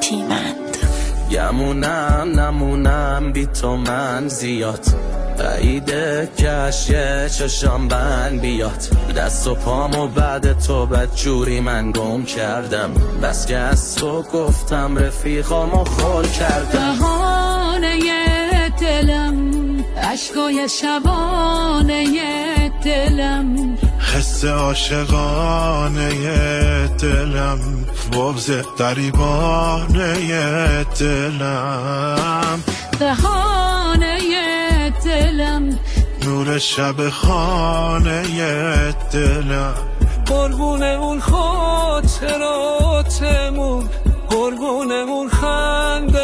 تیمند. گمونم نمونم بی تو من زیاد، بعیده کشیه چشام بند بیاد. دست و پامو بعد تو بدجوری من گم کردم، بس که از تو گفتم رفیقامو خول کردم. بهانه دلم، عشقای شبانه دلم، حس عاشقانه دلم، بغض دریبانه دلم. بهانه دلم، نور شب خانه دلم. قربون اون خاطراتمون، قربون اون خنده